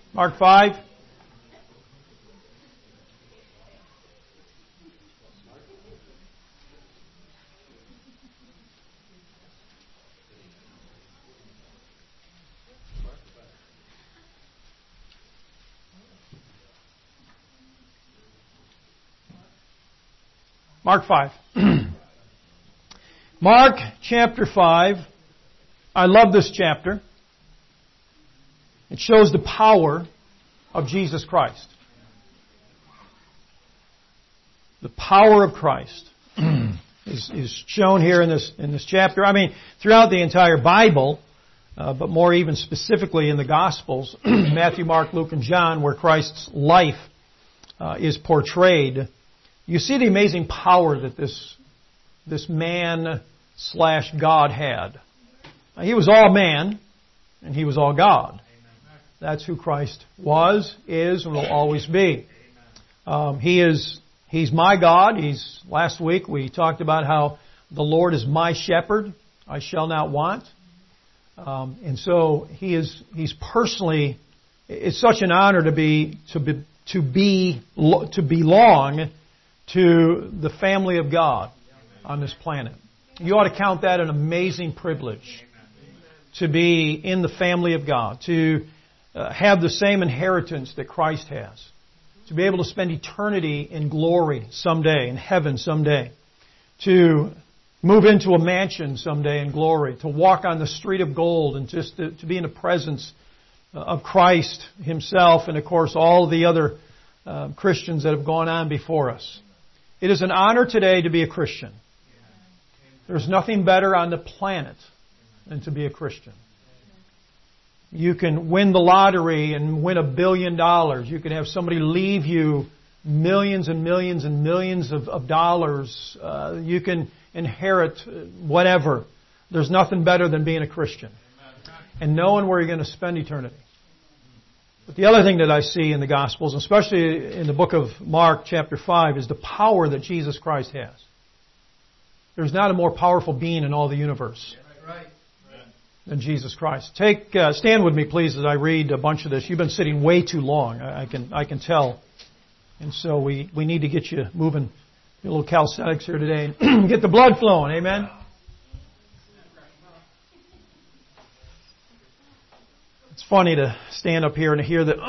Mark 5. Mark 5. Mark chapter 5. I love this chapter. It shows the power of Jesus Christ. The power of Christ is shown here in this chapter. I mean, throughout the entire Bible, but more even specifically in the Gospels, Matthew, Mark, Luke, and John, where Christ's life is portrayed. You see the amazing power that this man/God had. He was all man, and He was all God. That's who Christ was, is, and will always be. He's my God. Last week we talked about how the Lord is my shepherd. I shall not want. And so He's personally. It's such an honor to belong to the family of God on this planet. You ought to count that an amazing privilege to be in the family of God, to have the same inheritance that Christ has, to be able to spend eternity in glory someday, in heaven someday, to move into a mansion someday in glory, to walk on the street of gold and just to be in the presence of Christ Himself and, of course, all the other Christians that have gone on before us. It is an honor today to be a Christian. There's nothing better on the planet than to be a Christian. You can win the lottery and win $1 billion. You can have somebody leave you millions and millions and millions of dollars. You can inherit whatever. There's nothing better than being a Christian and knowing where you're going to spend eternity. But the other thing that I see in the Gospels, especially in the book of Mark chapter 5, is the power that Jesus Christ has. There's not a more powerful being in all the universe than Jesus Christ. Stand with me, please, as I read a bunch of this. You've been sitting way too long. I can tell. And so we need to get you moving. A little calisthenics here today. Get the blood flowing. Amen? It's funny to stand up here and hear the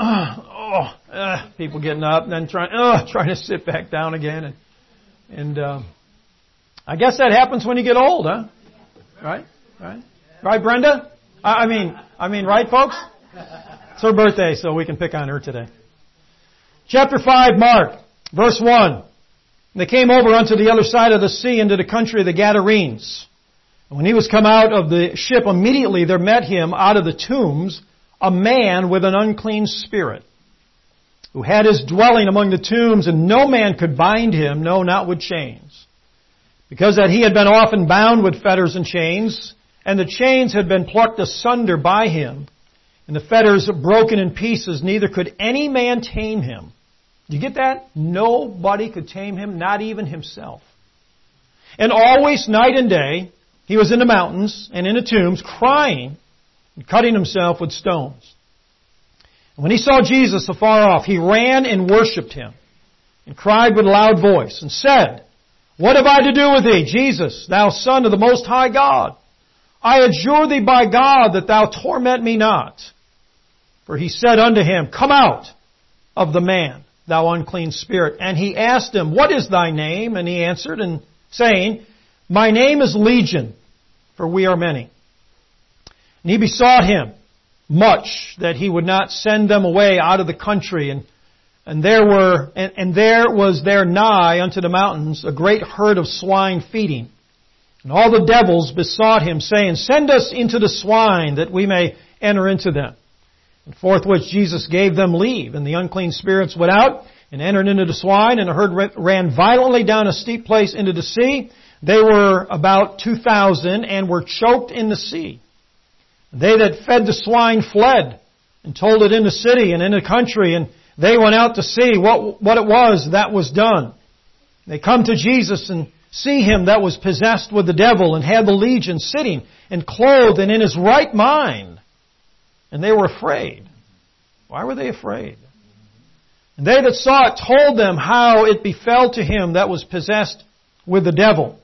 people getting up and then trying to sit back down again. And I guess that happens when you get old, huh? Right? Right, Brenda? I mean, right, folks? It's her birthday, so we can pick on her today. Chapter 5, Mark, verse 1. They came over unto the other side of the sea into the country of the Gadarenes. And when He was come out of the ship, immediately there met Him out of the tombs a man with an unclean spirit, who had his dwelling among the tombs, and no man could bind him, no, not with chains, because that he had been often bound with fetters and chains, and the chains had been plucked asunder by him, and the fetters broken in pieces, neither could any man tame him. Do you get that? Nobody could tame him, not even himself. And always, night and day, he was in the mountains and in the tombs, crying and cutting himself with stones. And when he saw Jesus afar off, he ran and worshipped Him, and cried with a loud voice, and said, What have I to do with Thee, Jesus, Thou Son of the Most High God? I adjure Thee by God that Thou torment me not. For he said unto him, Come out of the man, thou unclean spirit. And he asked him, What is thy name? And he answered, and saying, My name is Legion, for we are many. And he besought him much that he would not send them away out of the country. And there was there nigh unto the mountains a great herd of swine feeding. And all the devils besought him, saying, Send us into the swine, that we may enter into them. And forthwith Jesus gave them leave, and the unclean spirits went out and entered into the swine, and the herd ran violently down a steep place into the sea. They were about 2,000, and were choked in the sea. They that fed the swine fled, and told it in the city and in the country, and they went out to see what it was that was done. They come to Jesus and see Him that was possessed with the devil, and had the legion sitting, and clothed, and in his right mind. And they were afraid. Why were they afraid? And they that saw it told them how it befell to him that was possessed with the devil,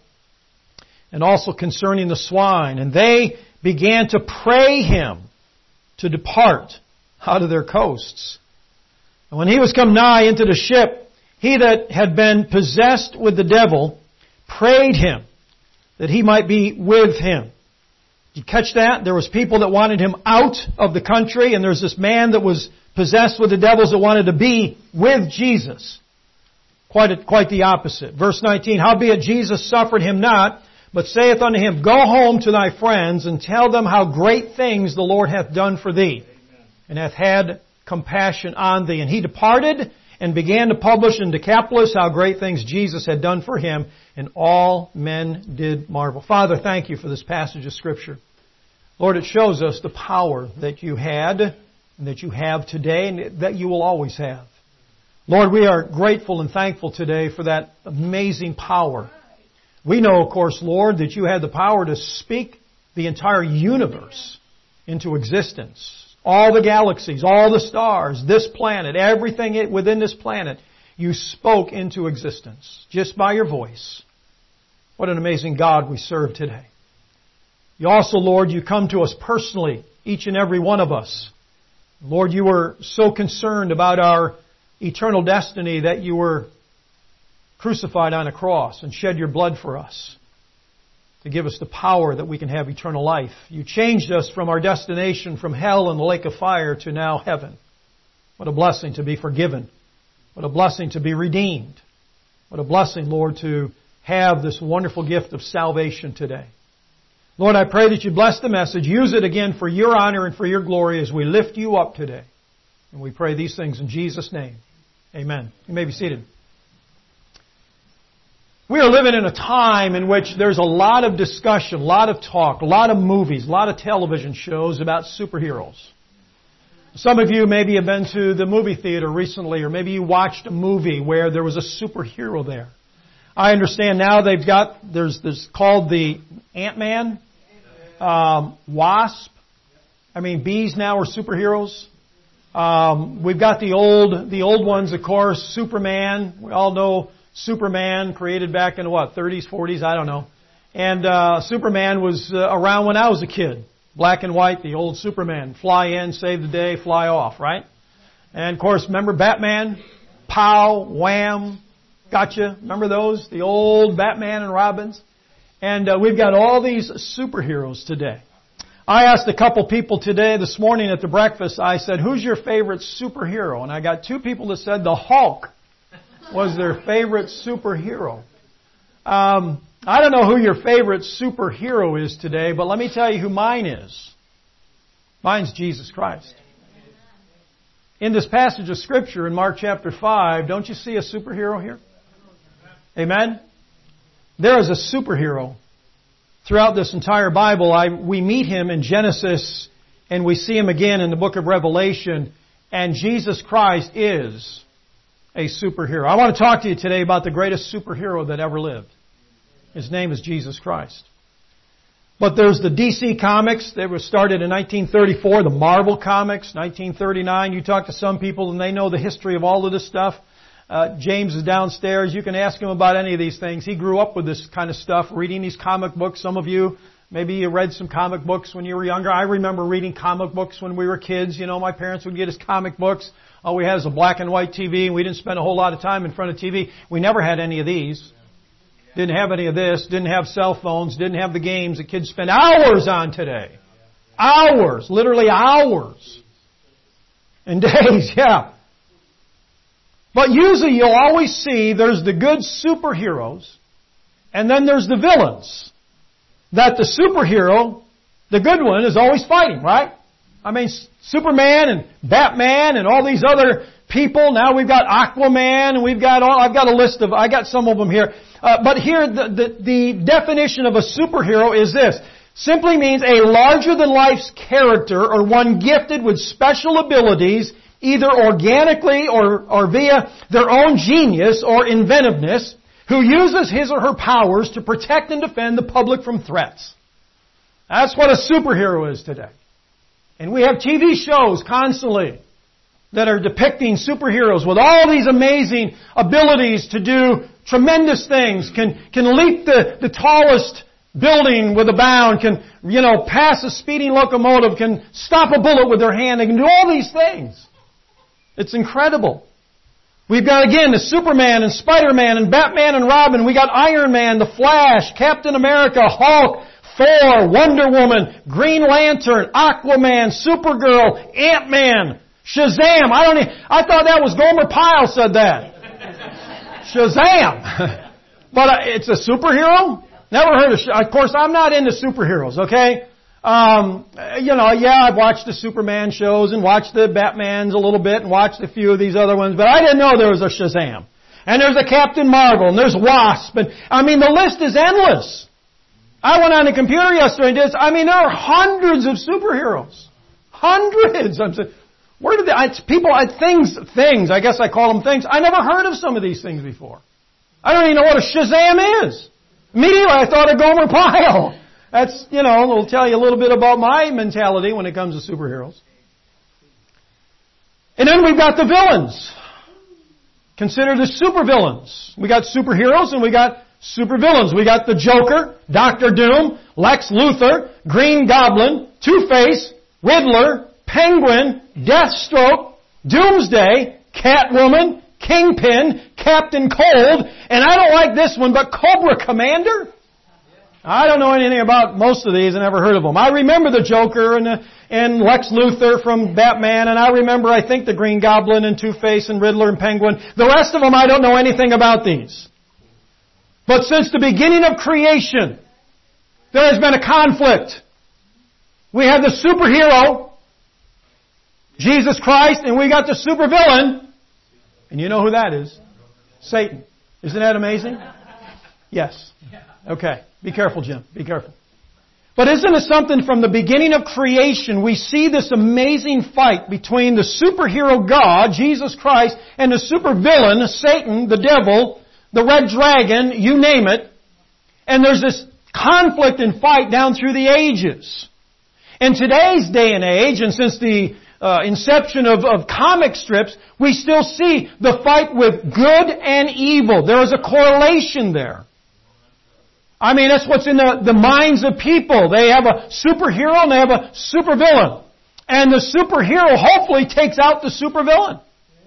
and also concerning the swine. And they began to pray him to depart out of their coasts. And when he was come nigh into the ship, he that had been possessed with the devil prayed him that he might be with him. Did you catch that? There was people that wanted him out of the country, and there's this man that was possessed with the devils that wanted to be with Jesus. Quite the opposite. Verse 19, howbeit Jesus suffered him not, but saith unto him, go home to thy friends, and tell them how great things the Lord hath done for thee, and hath had compassion on thee. And he departed, and began to publish in Decapolis how great things Jesus had done for him, and all men did marvel. Father, thank you for this passage of Scripture. Lord, it shows us the power that you had, and that you have today, and that you will always have. Lord, we are grateful and thankful today for that amazing power. We know, of course, Lord, that you had the power to speak the entire universe into existence. All the galaxies, all the stars, this planet, everything within this planet, you spoke into existence just by your voice. What an amazing God we serve today. You also, Lord, you come to us personally, each and every one of us. Lord, you were so concerned about our eternal destiny that you were crucified on a cross and shed your blood for us to give us the power that we can have eternal life. You changed us from our destination from hell and the lake of fire to now heaven. What a blessing to be forgiven. What a blessing to be redeemed. What a blessing, Lord, to have this wonderful gift of salvation today. Lord, I pray that you bless the message. Use it again for your honor and for your glory as we lift you up today. And we pray these things in Jesus' name. Amen. You may be seated. We are living in a time in which there's a lot of discussion, a lot of talk, a lot of movies, a lot of television shows about superheroes. Some of you maybe have been to the movie theater recently, or maybe you watched a movie where there was a superhero there. I understand now there's called the Ant-Man, Wasp. I mean, bees now are superheroes. We've got the old ones, of course, Superman. We all know Superman, created back in 30s, 40s, I don't know. And Superman was around when I was a kid. Black and white, the old Superman. Fly in, save the day, fly off, right? And of course, remember Batman? Pow, wham, gotcha. Remember those? The old Batman and Robins? And we've got all these superheroes today. I asked a couple people this morning at the breakfast, I said, who's your favorite superhero? And I got two people that said the Hulk was their favorite superhero. I don't know who your favorite superhero is today, but let me tell you who mine is. Mine's Jesus Christ. In this passage of Scripture in Mark chapter 5, don't you see a superhero here? Amen? There is a superhero throughout this entire Bible. We meet him in Genesis, and we see him again in the book of Revelation, and Jesus Christ is a superhero. I want to talk to you today about the greatest superhero that ever lived. His name is Jesus Christ. But there's the DC Comics that was started in 1934, the Marvel Comics, 1939. You talk to some people and they know the history of all of this stuff. James is downstairs. You can ask him about any of these things. He grew up with this kind of stuff, reading these comic books. Some of you, maybe you read some comic books when you were younger. I remember reading comic books when we were kids. You know, my parents would get us comic books. All we had is a black and white TV, and we didn't spend a whole lot of time in front of TV. We never had any of these. Didn't have any of this. Didn't have cell phones. Didn't have the games that kids spend hours on today. Hours. Literally hours. And days, yeah. But usually you'll always see there's the good superheroes, and then there's the villains. That the superhero, the good one, is always fighting, right? I mean, Superman and Batman and all these other people. Now we've got Aquaman, and we've got I got some of them here. But here, the definition of a superhero is this. Simply means a larger-than-life character or one gifted with special abilities, either organically or via their own genius or inventiveness, who uses his or her powers to protect and defend the public from threats. That's what a superhero is today. And we have TV shows constantly that are depicting superheroes with all these amazing abilities to do tremendous things, can leap the tallest building with a bound, can, pass a speeding locomotive, can stop a bullet with their hand, they can do all these things. It's incredible. We've got, again, the Superman and Spider-Man and Batman and Robin. We got Iron Man, the Flash, Captain America, Hulk, Thor, Wonder Woman, Green Lantern, Aquaman, Supergirl, Ant-Man, Shazam. I thought that was Gomer Pyle said that. Shazam. But it's a superhero? Never heard of course, I'm not into superheroes, okay? I've watched the Superman shows and watched the Batmans a little bit and watched a few of these other ones, but I didn't know there was a Shazam. And there's a Captain Marvel and there's Wasp. And, the list is endless. I went on the computer yesterday and there are hundreds of superheroes. Hundreds. I'm saying, where did things, I guess I call them things. I never heard of some of these things before. I don't even know what a Shazam is. Immediately I thought of Gomer Pyle. That's, it'll tell you a little bit about my mentality when it comes to superheroes. And then we've got the villains. Consider the supervillains. We got superheroes and we got supervillains. We got the Joker, Dr. Doom, Lex Luthor, Green Goblin, Two-Face, Riddler, Penguin, Deathstroke, Doomsday, Catwoman, Kingpin, Captain Cold, and I don't like this one, but Cobra Commander? I don't know anything about most of these. I never heard of them. I remember the Joker and Lex Luthor from Batman, and I remember, I think, the Green Goblin and Two-Face and Riddler and Penguin. The rest of them, I don't know anything about these. But since the beginning of creation, there has been a conflict. We have the superhero, Jesus Christ, and we got the supervillain. And you know who that is? Satan. Isn't that amazing? Yes. Okay. Be careful, Jim. Be careful. But isn't it something from the beginning of creation, we see this amazing fight between the superhero God, Jesus Christ, and the supervillain, Satan, the devil, the red dragon, you name it. And there's this conflict and fight down through the ages. In today's day and age, and since the inception of comic strips, we still see the fight with good and evil. There is a correlation there. That's what's in the minds of people. They have a superhero and they have a supervillain. And the superhero hopefully takes out the supervillain.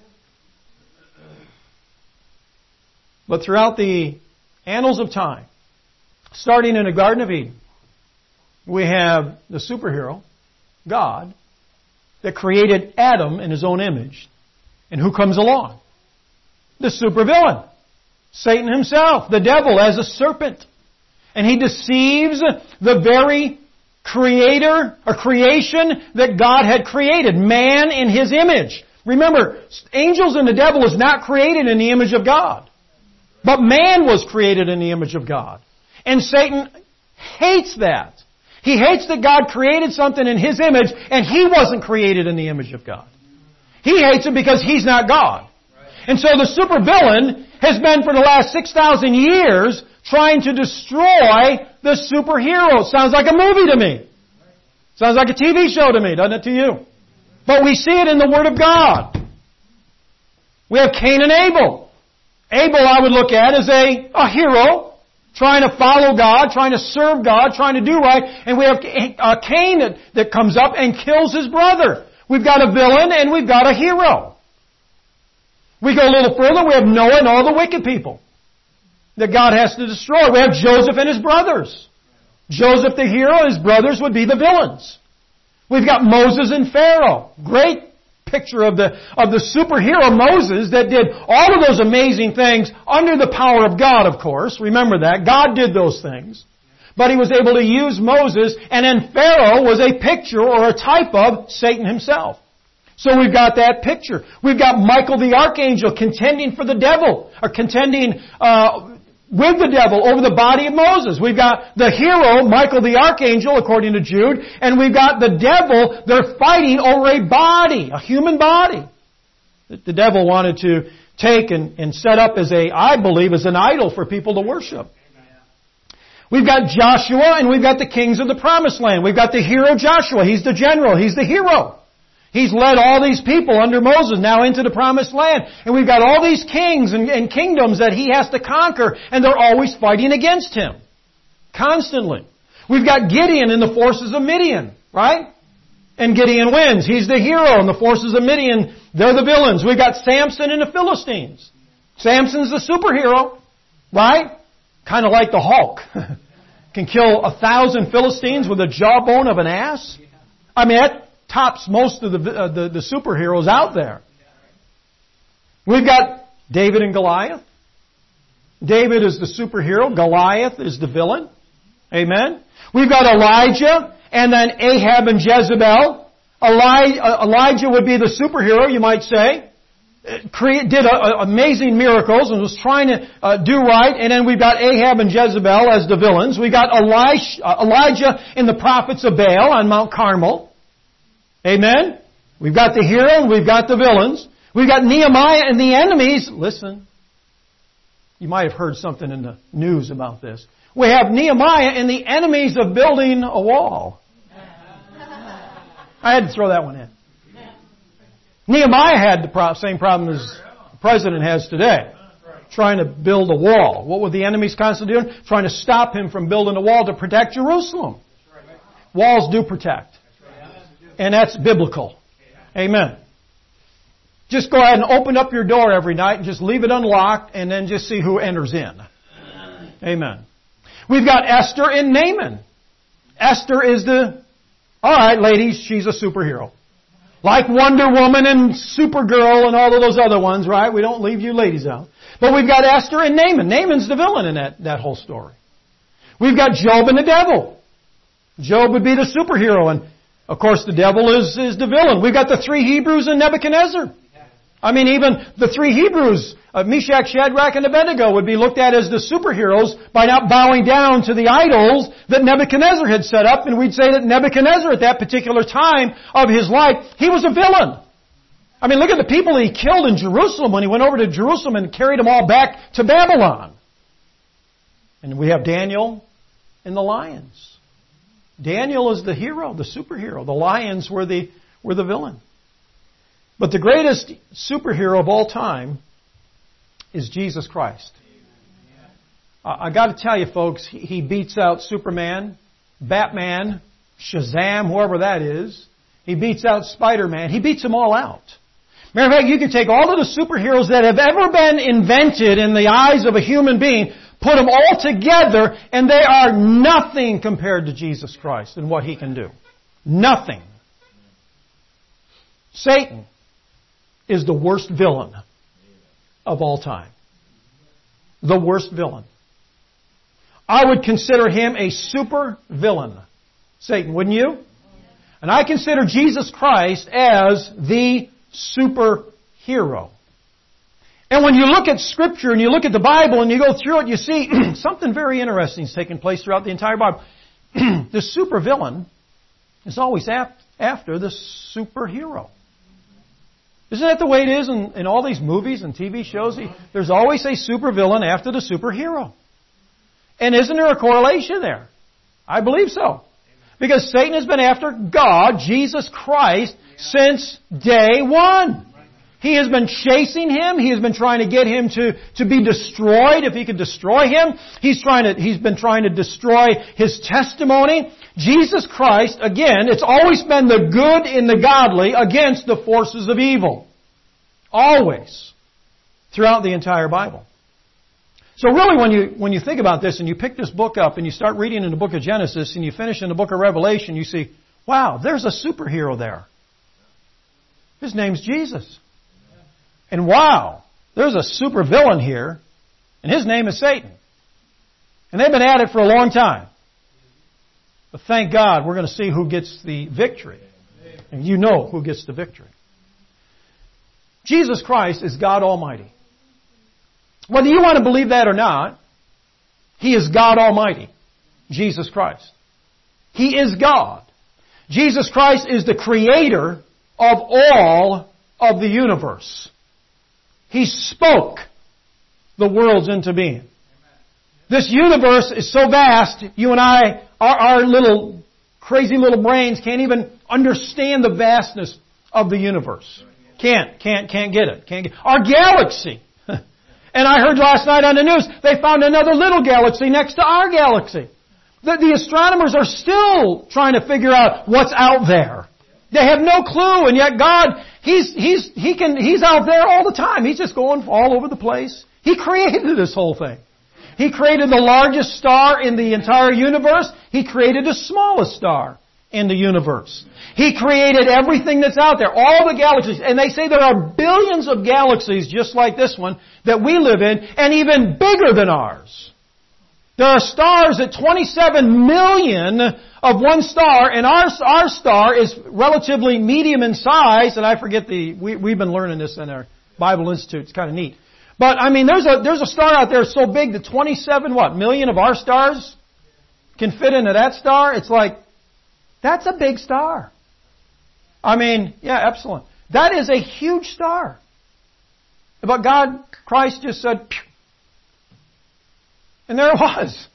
But throughout the annals of time, starting in the Garden of Eden, we have the superhero, God, that created Adam in His own image. And who comes along? The supervillain. Satan himself, the devil as a serpent. And he deceives the very creator or creation that God had created. Man in His image. Remember, angels and the devil is not created in the image of God. But man was created in the image of God. And Satan hates that. He hates that God created something in His image and he wasn't created in the image of God. He hates it because he's not God. And so the supervillain has been for the last 6,000 years trying to destroy the superhero. Sounds like a movie to me. Sounds like a TV show to me, doesn't it to you? But we see it in the Word of God. We have Cain and Abel. Abel I would look at as a hero, trying to follow God, trying to serve God, trying to do right. And we have Cain that comes up and kills his brother. We've got a villain and we've got a hero. We go a little further, we have Noah and all the wicked people that God has to destroy. We have Joseph and his brothers. Joseph the hero, his brothers would be the villains. We've got Moses and Pharaoh. Great picture of the superhero Moses that did all of those amazing things under the power of God, of course. Remember that. God did those things. But he was able to use Moses, and then Pharaoh was a picture or a type of Satan himself. So we've got that picture. We've got Michael the archangel contending for the devil, or contending with the devil over the body of Moses. We've got the hero, Michael the archangel, according to Jude, and we've got the devil. They're fighting over a body, a human body, that the devil wanted to take and set up as I believe, as an idol for people to worship. We've got Joshua and we've got the kings of the promised land. We've got the hero Joshua. He's the general. He's the hero. He's led all these people under Moses now into the promised land. And we've got all these kings and kingdoms that he has to conquer, and they're always fighting against him. Constantly. We've got Gideon in the forces of Midian, right? And Gideon wins. He's the hero, and the forces of Midian, they're the villains. We've got Samson and the Philistines. Samson's the superhero, right? Kind of like the Hulk. Can kill 1,000 Philistines with a jawbone of an ass. I mean, that tops most of the superheroes out there. We've got David and Goliath. David is the superhero. Goliath is the villain. Amen. We've got Elijah and then Ahab and Jezebel. Elijah would be the superhero, you might say. Did amazing miracles and was trying to do right. And then we've got Ahab and Jezebel as the villains. We've got Elijah and the prophets of Baal on Mount Carmel. Amen. We've got the hero and we've got the villains. We've got Nehemiah and the enemies. Listen, you might have heard something in the news about this. We have Nehemiah and the enemies of building a wall. I had to throw that one in. Nehemiah had the same problem as the president has today. Trying to build a wall. What were the enemies constantly doing? Trying to stop him from building a wall to protect Jerusalem. Walls do protect. And that's biblical. Amen. Just go ahead and open up your door every night and just leave it unlocked and then just see who enters in. Amen. We've got Esther and Naaman. Esther is alright ladies, she's a superhero. Like Wonder Woman and Supergirl and all of those other ones, right? We don't leave you ladies out. But we've got Esther and Naaman. Naaman's the villain in that whole story. We've got Job and the devil. Job would be the superhero, and of course the devil is the villain. We've got the 3 Hebrews and Nebuchadnezzar. I mean, even the 3 Hebrews, Meshach, Shadrach, and Abednego would be looked at as the superheroes by not bowing down to the idols that Nebuchadnezzar had set up. And we'd say that Nebuchadnezzar at that particular time of his life, he was a villain. I mean, look at the people he killed in Jerusalem when he went over to Jerusalem and carried them all back to Babylon. And we have Daniel and the lions. Daniel is the hero, the superhero. The lions were the villain. But the greatest superhero of all time is Jesus Christ. I got to tell you, folks, he beats out Superman, Batman, Shazam, whoever that is. He beats out Spider-Man. He beats them all out. Matter of fact, you can take all of the superheroes that have ever been invented in the eyes of a human being, put them all together, and they are nothing compared to Jesus Christ and what He can do. Nothing. Satan is the worst villain of all time. The worst villain. I would consider him a super villain. Satan, wouldn't you? And I consider Jesus Christ as the superhero. And when you look at Scripture and you look at the Bible and you go through it, you see something very interesting is taking place throughout the entire Bible. The supervillain is always after the superhero. Isn't that the way it is in all these movies and TV shows? There's always a supervillain after the superhero. And isn't there a correlation there? I believe so. Because Satan has been after God, Jesus Christ, since day one. He has been chasing Him. He has been trying to get Him to be destroyed, if He could destroy Him. He's been trying to destroy His testimony. Jesus Christ, again, it's always been the good and the godly against the forces of evil. Always. Throughout the entire Bible. So really when you think about this and you pick this book up and you start reading in the book of Genesis and you finish in the book of Revelation, you see, wow, there's a superhero there. His name's Jesus. And wow, there's a supervillain here, and his name is Satan. And they've been at it for a long time. But thank God we're going to see who gets the victory. And you know who gets the victory. Jesus Christ is God Almighty. Whether you want to believe that or not, He is God Almighty. Jesus Christ. He is God. Jesus Christ is the creator of all of the universe. He spoke the worlds into being. This universe is so vast, you and I, our little crazy little brains can't even understand the vastness of the universe. Can't get it. Our galaxy. And I heard last night on the news, they found another little galaxy next to our galaxy. The astronomers are still trying to figure out what's out there. They have no clue, and yet God, He's out there all the time. He's just going all over the place. He created this whole thing. He created the largest star in the entire universe. He created the smallest star in the universe. He created everything that's out there, all the galaxies. And they say there are billions of galaxies just like this one that we live in, and even bigger than ours. There are stars at 27 million of one star, and our star is relatively medium in size, and I forget we've been learning this in our Bible Institute. It's kind of neat. But, I mean, there's a star out there so big that 27, million of our stars can fit into that star? It's like, that's a big star. I mean, yeah, excellent. That is a huge star. But God, Christ just said, pew. And there it was.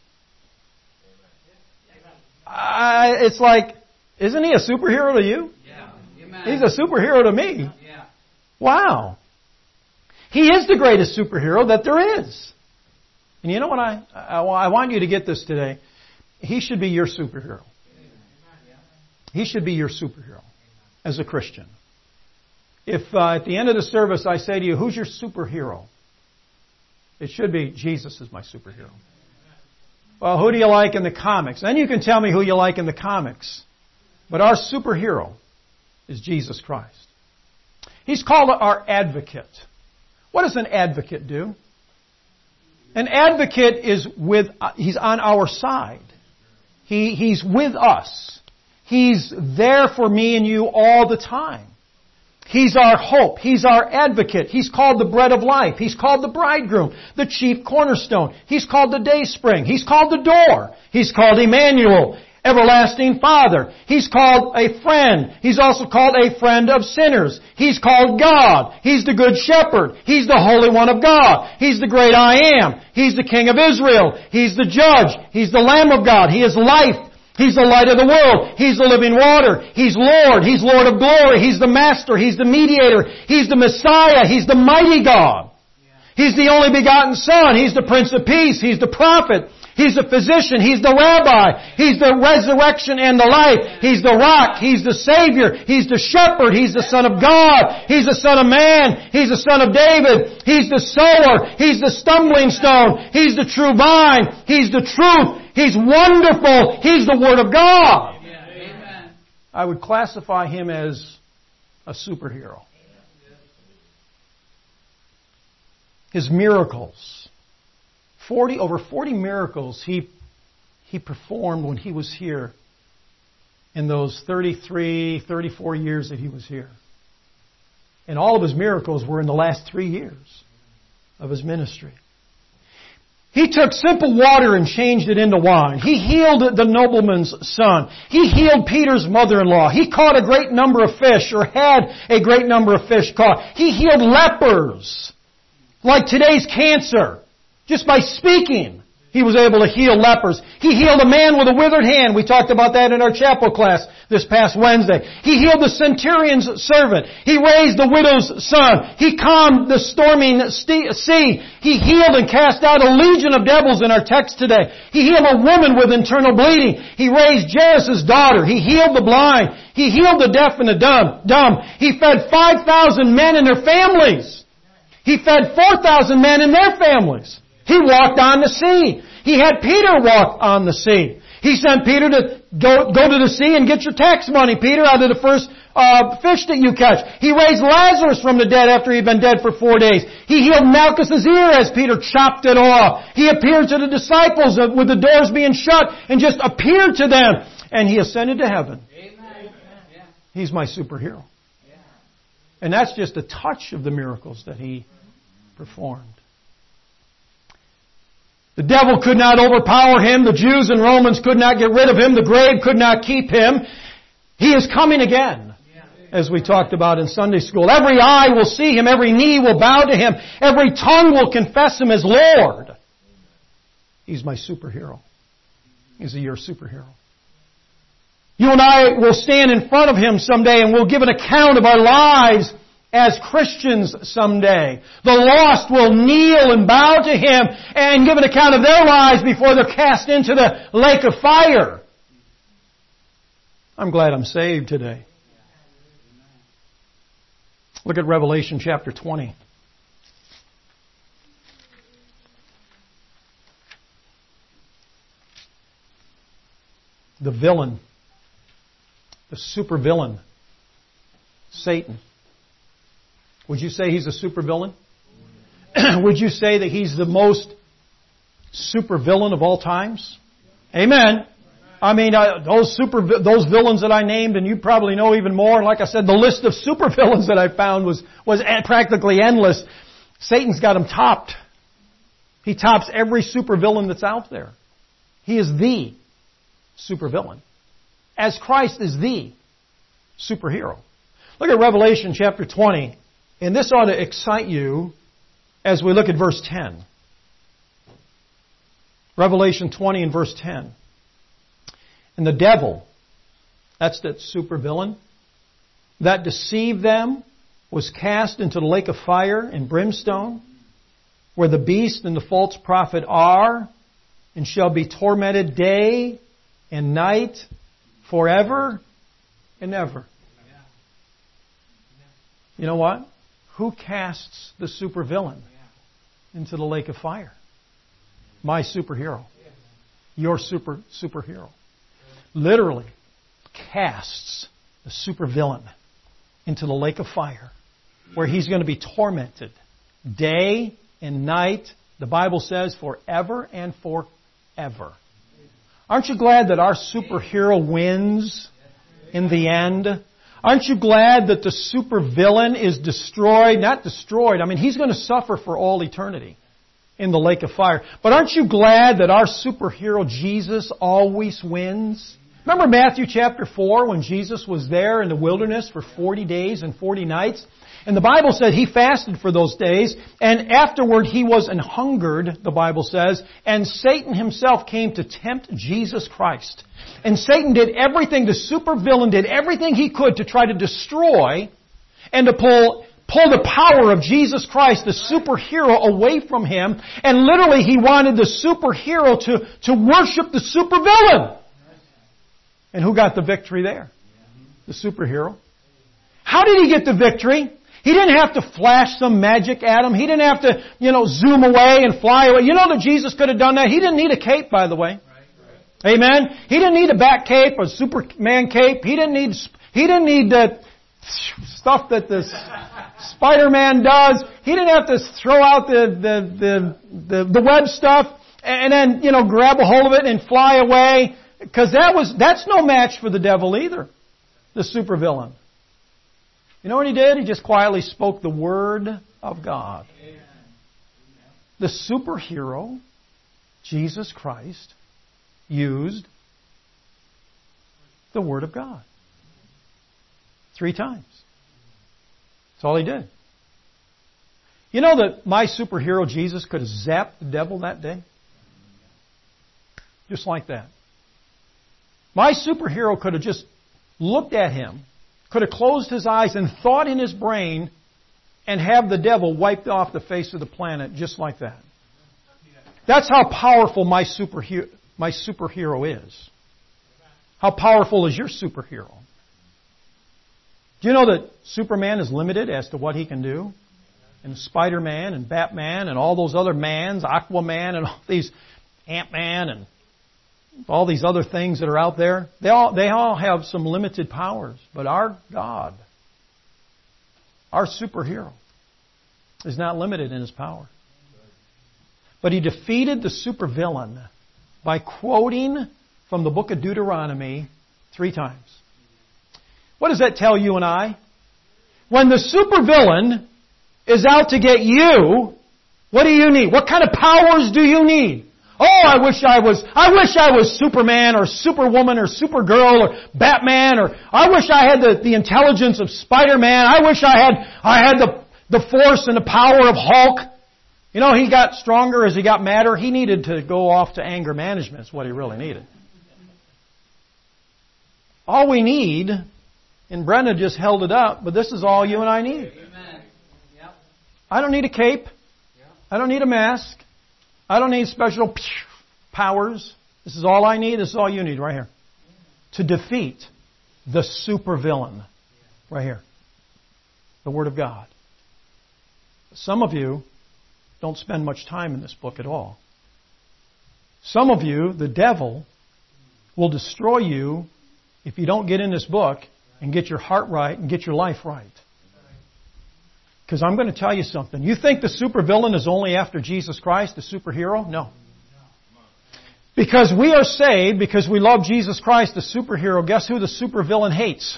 It's like, isn't He a superhero to you? Yeah. He's a superhero to me. Yeah. Wow. He is the greatest superhero that there is. And you know what I want you to get this today. He should be your superhero. He should be your superhero as a Christian. If at the end of the service I say to you, who's your superhero? It should be, Jesus is my superhero. Well, who do you like in the comics? Then you can tell me who you like in the comics. But our superhero is Jesus Christ. He's called our advocate. What does an advocate do? An advocate is he's on our side. He's with us. He's there for me and you all the time. He's our hope. He's our advocate. He's called the bread of life. He's called the bridegroom, the chief cornerstone. He's called the dayspring. He's called the door. He's called Emmanuel, everlasting Father. He's called a friend. He's also called a friend of sinners. He's called God. He's the good shepherd. He's the Holy One of God. He's the great I am. He's the King of Israel. He's the judge. He's the Lamb of God. He is life. He's the light of the world. He's the living water. He's Lord. He's Lord of glory. He's the Master. He's the Mediator. He's the Messiah. He's the mighty God. He's the only begotten Son. He's the Prince of Peace. He's the prophet. He's the physician. He's the rabbi. He's the resurrection and the life. He's the rock. He's the Savior. He's the shepherd. He's the Son of God. He's the Son of Man. He's the Son of David. He's the sower. He's the stumbling stone. He's the true vine. He's the truth. He's wonderful. He's the Word of God. Amen. I would classify Him as a superhero. His miracles. Over 40 miracles He performed when He was here in those 33, 34 years that He was here. And all of His miracles were in the last 3 years of His ministry. He took simple water and changed it into wine. He healed the nobleman's son. He healed Peter's mother-in-law. He caught a great number of fish, or had a great number of fish caught. He healed lepers, like today's cancer. Just by speaking, He was able to heal lepers. He healed a man with a withered hand. We talked about that in our chapel class this past Wednesday. He healed the centurion's servant. He raised the widow's son. He calmed the storming sea. He healed and cast out a legion of devils in our text today. He healed a woman with internal bleeding. He raised Jairus' daughter. He healed the blind. He healed the deaf and the dumb. He fed 5,000 men and their families. He fed 4,000 men and their families. He walked on the sea. He had Peter walk on the sea. He sent Peter to go to the sea and get your tax money, Peter, out of the first fish that you catch. He raised Lazarus from the dead after he'd been dead for 4 days. He healed Malchus' ear as Peter chopped it off. He appeared to the disciples with the doors being shut and just appeared to them. And He ascended to heaven. Amen. He's my superhero. And that's just a touch of the miracles that He performed. The devil could not overpower Him. The Jews and Romans could not get rid of Him. The grave could not keep Him. He is coming again, as we talked about in Sunday school. Every eye will see Him. Every knee will bow to Him. Every tongue will confess Him as Lord. He's my superhero. Is He your superhero? You and I will stand in front of Him someday and we'll give an account of our lives as Christians someday. The lost will kneel and bow to Him and give an account of their lives before they're cast into the lake of fire. I'm glad I'm saved today. Look at Revelation chapter 20. The villain, the supervillain, Satan. Would you say he's a supervillain? Would you say that he's the most supervillain of all times? Amen. I mean, those villains that I named, and you probably know even more. And like I said, the list of supervillains that I found was practically endless. Satan's got him topped. He tops every supervillain that's out there. He is the supervillain, as Christ is the superhero. Look at Revelation chapter 20, and this ought to excite you as we look at verse 10. Revelation 20 and verse 10. And the devil, that's that supervillain, that deceived them was cast into the lake of fire and brimstone, where the beast and the false prophet are, and shall be tormented day and night forever and ever. You know what? Who casts the supervillain into the lake of fire? My superhero. Your superhero. Literally casts the supervillain into the lake of fire, where he's going to be tormented day and night, the Bible says, forever and forever. Aren't you glad that our superhero wins in the end? Aren't you glad that the supervillain is destroyed? Not destroyed. I mean, he's going to suffer for all eternity in the lake of fire. But aren't you glad that our superhero Jesus always wins? Remember Matthew chapter 4 when Jesus was there in the wilderness for 40 days and 40 nights? And the Bible said He fasted for those days, and afterward He was an hungered, the Bible says, and Satan himself came to tempt Jesus Christ. And Satan did everything, the supervillain did everything he could to try to destroy and to pull the power of Jesus Christ, the superhero, away from Him. And literally he wanted the superhero to worship the supervillain. And who got the victory there? The superhero. How did he get the victory? He didn't have to flash some magic at him. He didn't have to, zoom away and fly away. You know that Jesus could have done that? He didn't need a cape, by the way. Right. Amen? He didn't need a bat cape or Superman cape. He didn't need the stuff that the Spider-Man does. He didn't have to throw out the web stuff and then, grab a hold of it and fly away. Because that's no match for the devil either, the supervillain. You know what he did? He just quietly spoke the Word of God. The superhero, Jesus Christ, used the Word of God 3 times. That's all he did. You know that my superhero, Jesus, could have zapped the devil that day? Just like that. My superhero could have just looked at him, could have closed his eyes and thought in his brain and have the devil wiped off the face of the planet just like that. That's how powerful my superhero is. How powerful is your superhero? Do you know that Superman is limited as to what he can do? And Spider-Man and Batman and all those other mans, Aquaman and all these Ant-Man and all these other things that are out there, they all have some limited powers. But our God, our superhero, is not limited in his power. But He defeated the supervillain by quoting from the book of Deuteronomy 3 times. What does that tell you and I? When the supervillain is out to get you, what do you need? What kind of powers do you need? Oh, I wish I was Superman or Superwoman or Supergirl or Batman, or I wish I had the intelligence of Spider-Man. I wish I had the force and the power of Hulk. You know, he got stronger as he got madder. He needed to go off to anger management is what he really needed. all we need, and Brenda just held it up, but this is all you and I need. Amen. Yep. I don't need a cape. I don't need a mask. I don't need special powers. This is all I need. This is all you need right here. To defeat the supervillain. Right here. The Word of God. Some of you don't spend much time in this book at all. Some of you, the devil, will destroy you if you don't get in this book and get your heart right and get your life right. Because I'm going to tell you something. You think the supervillain is only after Jesus Christ, the superhero? No. Because we are saved, because we love Jesus Christ, the superhero, guess who the supervillain hates?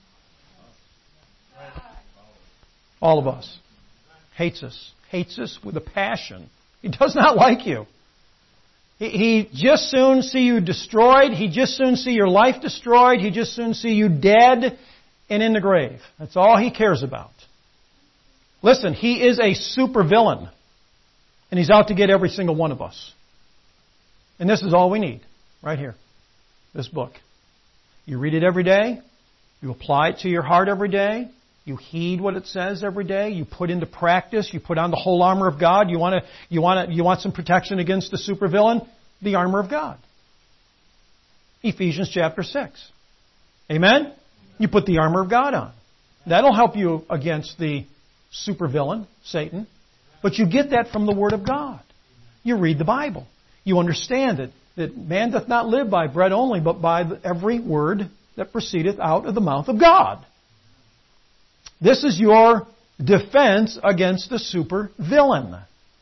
All of us. Hates us. Hates us with a passion. He does not like you. He just soon see you destroyed. He just soon see your life destroyed. He just soon see you dead and in the grave. That's all he cares about. Listen, he is a supervillain. And he's out to get every single one of us. And this is all we need. Right here. This book. You read it every day. You apply it to your heart every day. You heed what it says every day. You put into practice. You put on the whole armor of God. You want some protection against the supervillain? The armor of God. Ephesians chapter 6. Amen? You put the armor of God on. That'll help you against the supervillain, Satan. But you get that from the Word of God. You read the Bible. You understand it. That man doth not live by bread only, but by every word that proceedeth out of the mouth of God. This is your defense against the super villain.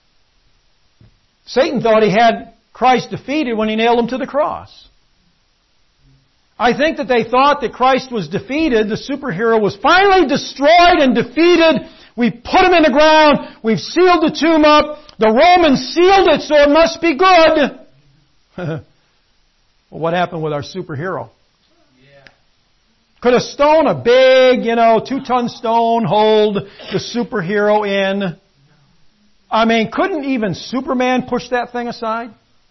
Satan thought he had Christ defeated when he nailed him to the cross. I think that they thought that Christ was defeated. The superhero was finally destroyed and defeated. We put him in the ground. We've sealed the tomb up. The Romans sealed it, so it must be good. Well, what happened with our superhero? Could a stone, a big, 2-ton stone, hold the superhero in? I mean, couldn't even Superman push that thing aside?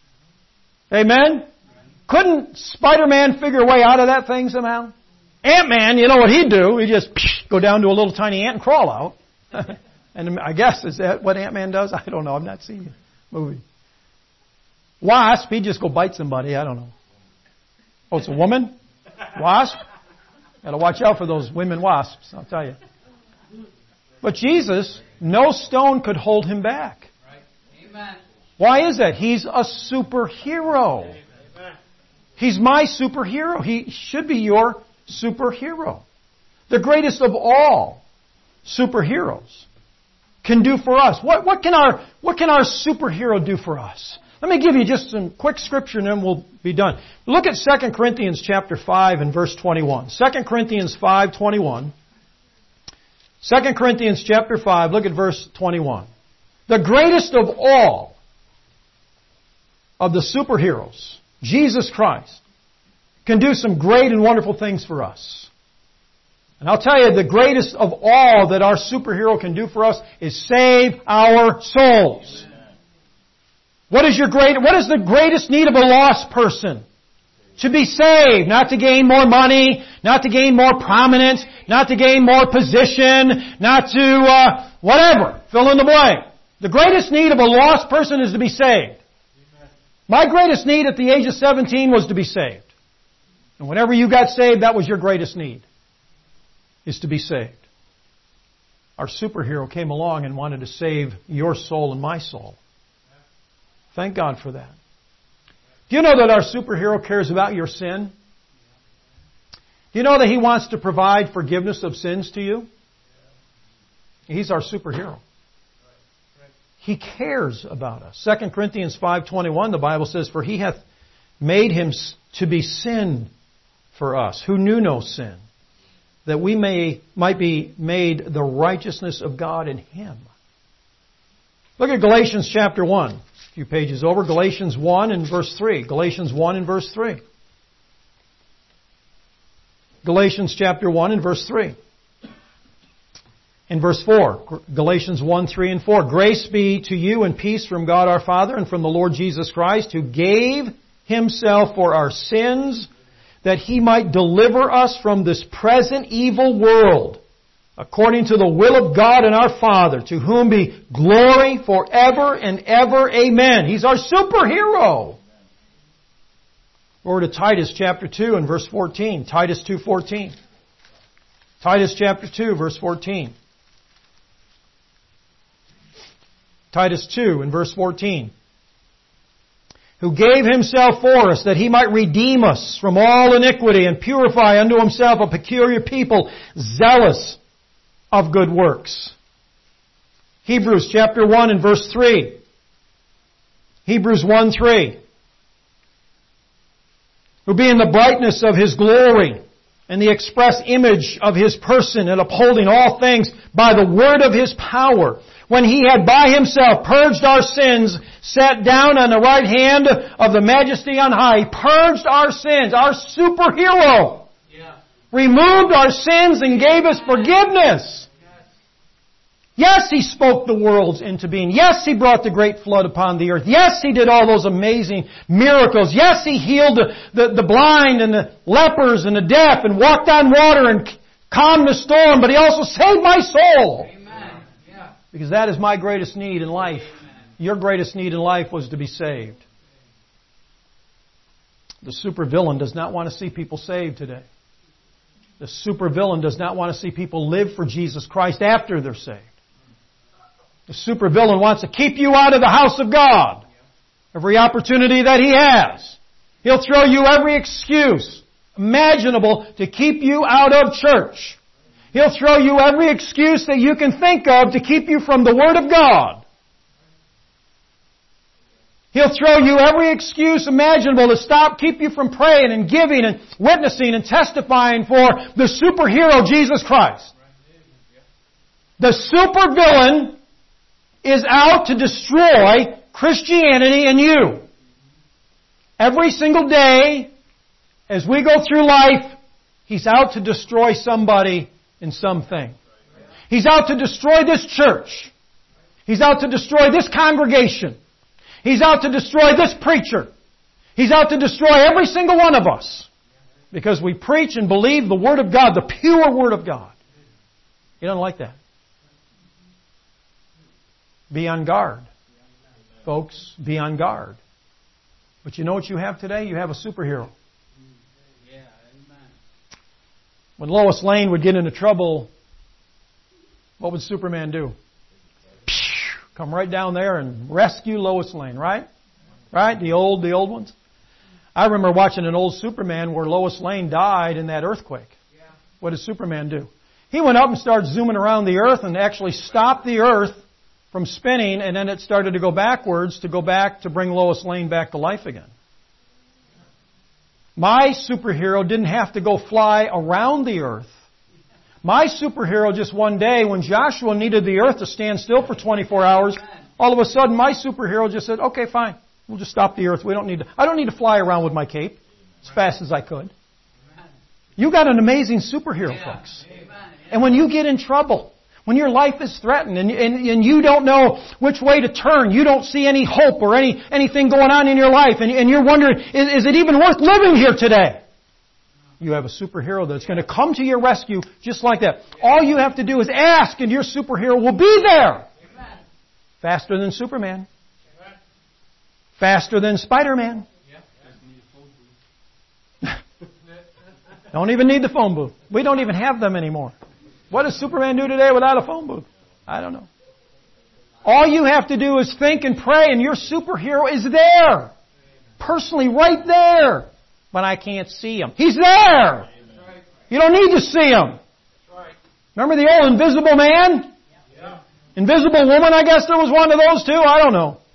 Amen? Couldn't Spider-Man figure a way out of that thing somehow? Ant-Man, you know what he'd do? He'd just go down to a little tiny ant and crawl out. And I guess, is that what Ant-Man does? I don't know. I've not seen the movie. Wasp, he'd just go bite somebody. I don't know. Oh, it's a woman? Wasp? Got to watch out for those women wasps, I'll tell you. But Jesus, no stone could hold him back. Amen. Why is that? He's a superhero. Amen. He's my superhero. He should be your superhero. The greatest of all superheroes can do for us. What can our superhero do for us? Let me give you just some quick scripture and then we'll be done. Look at 2 Corinthians chapter 5 and verse 21. 2 Corinthians 5:21. 2 Corinthians chapter 5, look at verse 21. The greatest of all of the superheroes, Jesus Christ, can do some great and wonderful things for us. And I'll tell you, the greatest of all that our superhero can do for us is save our souls. What is the greatest need of a lost person? To be saved, not to gain more money, not to gain more prominence, not to gain more position, not to whatever, fill in the blank. The greatest need of a lost person is to be saved. My greatest need at the age of 17 was to be saved. And whenever you got saved, that was your greatest need, is to be saved. Our superhero came along and wanted to save your soul and my soul. Thank God for that. Do you know that our superhero cares about your sin? Do you know that he wants to provide forgiveness of sins to you? He's our superhero. He cares about us. 2 Corinthians 5:21, the Bible says, "For he hath made him to be sin for us, who knew no sin, that we might be made the righteousness of God in him." Look at Galatians chapter 1. A few pages over. Galatians 1 and verse 3. Galatians 1 and verse 3. Galatians chapter 1 and verse 3. In verse 4. Galatians 1, 3 and 4. "Grace be to you and peace from God our Father and from the Lord Jesus Christ, who gave himself for our sins, that He might deliver us from this present evil world, according to the will of God and our Father, to whom be glory forever and ever. Amen. He's our superhero. Over to Titus chapter 2 and verse 14. Titus 2:14. Titus chapter 2, verse 14. Titus 2 and verse 14. Who gave Himself for us, that He might redeem us from all iniquity and purify unto Himself a peculiar people, zealous of good works. Hebrews chapter 1 and verse 3. Hebrews 1:3. Who being the brightness of His glory and the express image of His person, and upholding all things by the word of His power, when He had by Himself purged our sins, sat down on the right hand of the Majesty on high. He purged our sins, our superhero. Yeah. Removed our sins and gave us forgiveness. Yes, He spoke the worlds into being. Yes, He brought the great flood upon the earth. Yes, He did all those amazing miracles. Yes, He healed the blind and the lepers and the deaf and walked on water and calmed the storm. But He also saved my soul. Amen. Yeah. Because that is my greatest need in life. Amen. Your greatest need in life was to be saved. The supervillain does not want to see people saved today. The supervillain does not want to see people live for Jesus Christ after they're saved. The supervillain wants to keep you out of the house of God every opportunity that he has. He'll throw you every excuse imaginable to keep you out of church. He'll throw you every excuse that you can think of to keep you from the Word of God. He'll throw you every excuse imaginable to keep you from praying and giving and witnessing and testifying for the superhero Jesus Christ. The supervillain is out to destroy Christianity and you. Every single day, as we go through life, he's out to destroy somebody and something. He's out to destroy this church. He's out to destroy this congregation. He's out to destroy this preacher. He's out to destroy every single one of us. Because we preach and believe the Word of God, the pure Word of God. He doesn't like that. Be on guard. Folks, be on guard. But you know what you have today? You have a superhero. When Lois Lane would get into trouble, what would Superman do? Come right down there and rescue Lois Lane, right? Right? The old ones. I remember watching an old Superman where Lois Lane died in that earthquake. What did Superman do? He went up and started zooming around the earth and actually stopped the earth from spinning, and then it started to go backwards to bring Lois Lane back to life again. My superhero didn't have to go fly around the earth. My superhero just one day, when Joshua needed the earth to stand still for 24 hours, all of a sudden my superhero just said, okay, fine. We'll just stop the earth. I don't need to fly around with my cape as fast as I could. You got an amazing superhero, folks. And when you get in trouble, when your life is threatened and you don't know which way to turn, you don't see any hope or anything going on in your life, and you're wondering, is it even worth living here today? You have a superhero that's going to come to your rescue just like that. All you have to do is ask, and your superhero will be there. Faster than Superman. Faster than Spider-Man. Don't even need the phone booth. We don't even have them anymore. What does Superman do today without a phone booth? I don't know. All you have to do is think and pray, and your superhero is there. Personally, right there. But I can't see him. He's there. You don't need to see him. Remember the old Invisible Man? Invisible Woman, I guess there was one of those too. I don't know.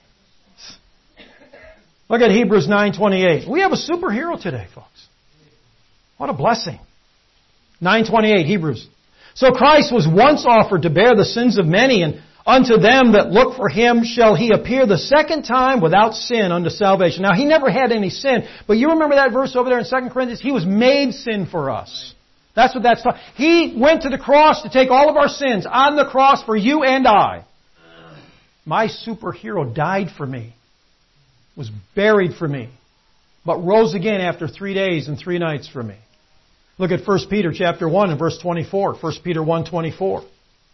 Look at Hebrews 9:28. We have a superhero today, folks. What a blessing. 9:28, Hebrews. So Christ was once offered to bear the sins of many, and unto them that look for Him shall He appear the second time without sin unto salvation. Now, He never had any sin, but you remember that verse over there in 2 Corinthians? He was made sin for us. That's what that's talking. He went to the cross to take all of our sins on the cross for you and I. My superhero died for me, was buried for me, but rose again after 3 days and 3 nights for me. Look at 1 Peter chapter 1 and verse 24. 1 Peter 1:24.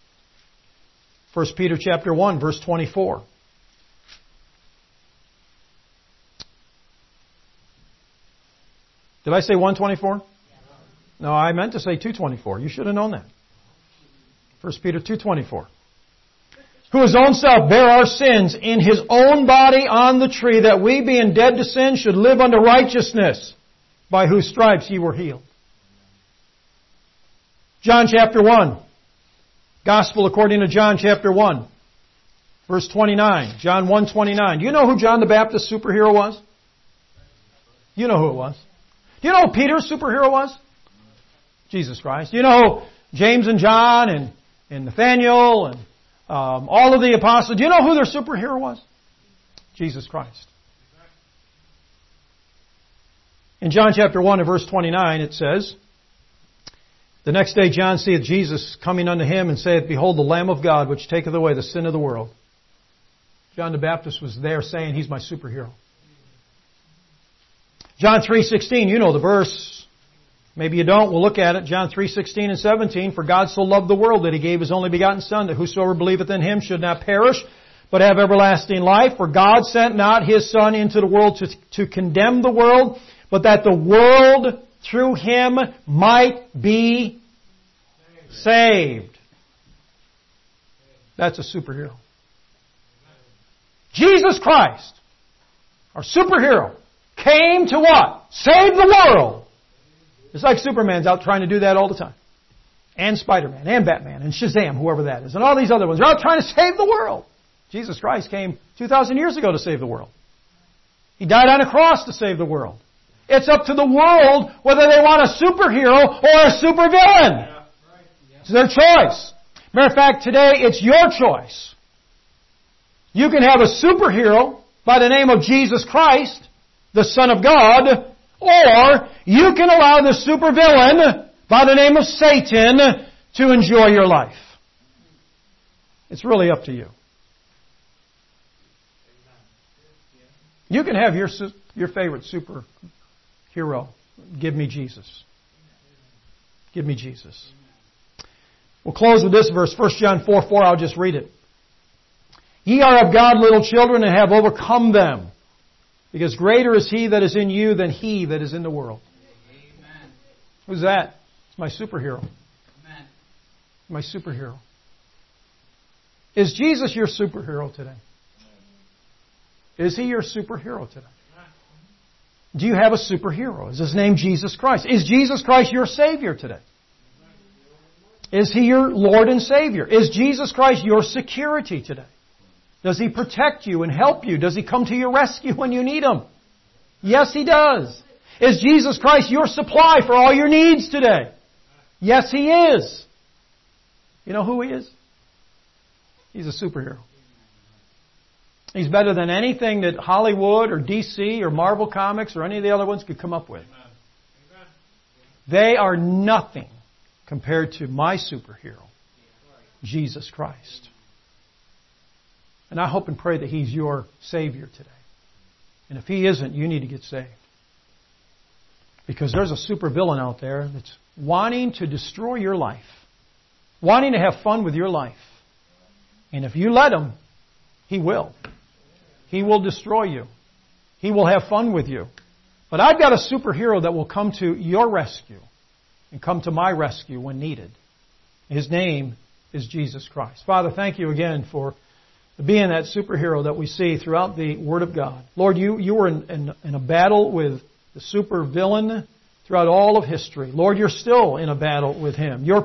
1 Peter chapter 1 verse 24. Did I say 1:24? No, I meant to say 2:24. You should have known that. 1 Peter 2:24. Who his own self bare our sins in his own body on the tree, that we being dead to sin should live unto righteousness, by whose stripes ye were healed. John chapter 1. Gospel according to John chapter 1. Verse 29. John 1:29. Do you know who John the Baptist's superhero was? You know who it was. Do you know who Peter's superhero was? Jesus Christ. Do you know who James and John and Nathaniel and all of the apostles, do you know who their superhero was? Jesus Christ. In John chapter 1 and verse 29 it says, the next day John seeth Jesus coming unto him and saith, Behold the Lamb of God which taketh away the sin of the world. John the Baptist was there saying he's my superhero. John 3:16, you know the verse. Maybe you don't. We'll look at it. John 3:16 and 17. For God so loved the world that He gave His only begotten Son, that whosoever believeth in Him should not perish, but have everlasting life. For God sent not His Son into the world to condemn the world, but that the world through Him might be saved. That's a superhero. Jesus Christ, our superhero, came to what? Save the world. It's like Superman's out trying to do that all the time. And Spider-Man, and Batman, and Shazam, whoever that is, and all these other ones. They're out trying to save the world. Jesus Christ came 2,000 years ago to save the world. He died on a cross to save the world. It's up to the world whether they want a superhero or a supervillain. It's their choice. Matter of fact, today it's your choice. You can have a superhero by the name of Jesus Christ, the Son of God, or you can allow the supervillain by the name of Satan to enjoy your life. It's really up to you. You can have your favorite superhero. Give me Jesus. Give me Jesus. We'll close with this verse, 1 John 4:4. I'll just read it. Ye are of God little children and have overcome them, because greater is He that is in you than he that is in the world. Amen. Who's that? It's my superhero. Amen. My superhero. Is Jesus your superhero today? Is He your superhero today? Do you have a superhero? Is His name Jesus Christ? Is Jesus Christ your Savior today? Is He your Lord and Savior? Is Jesus Christ your security today? Does He protect you and help you? Does He come to your rescue when you need Him? Yes, He does. Is Jesus Christ your supply for all your needs today? Yes, He is. You know who He is? He's a superhero. He's better than anything that Hollywood or DC or Marvel Comics or any of the other ones could come up with. They are nothing compared to my superhero, Jesus Christ. And I hope and pray that He's your Savior today. And if He isn't, you need to get saved. Because there's a supervillain out there that's wanting to destroy your life. Wanting to have fun with your life. And if you let him, he will. He will destroy you. He will have fun with you. But I've got a superhero that will come to your rescue and come to my rescue when needed. His name is Jesus Christ. Father, thank you again for being that superhero that we see throughout the Word of God. Lord, you were in a battle with the supervillain throughout all of history. Lord, you're still in a battle with him. Your